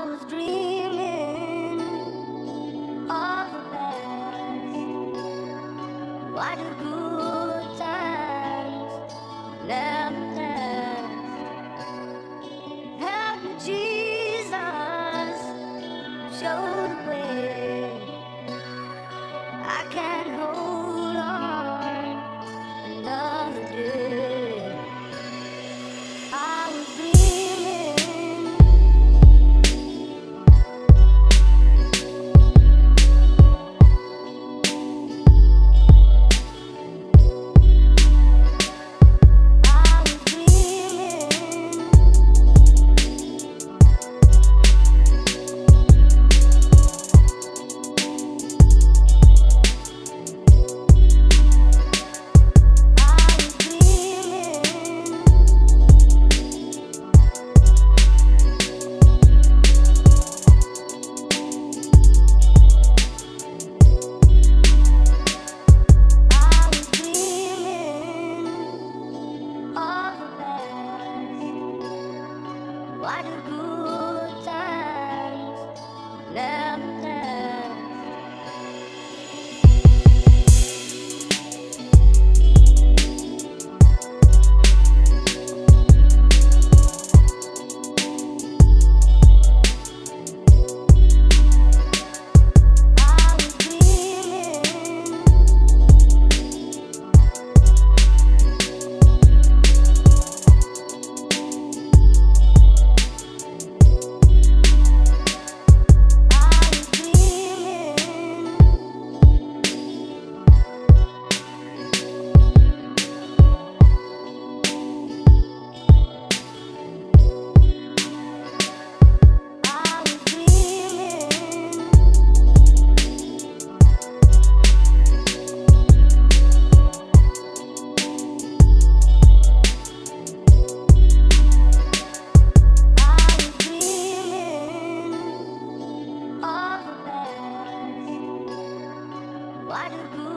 I was dreaming of the past. Why do good times never last? Help me, Jesus, show the way. I can't hold on another day. I was dreaming why do good times never last? I was dreaming why do good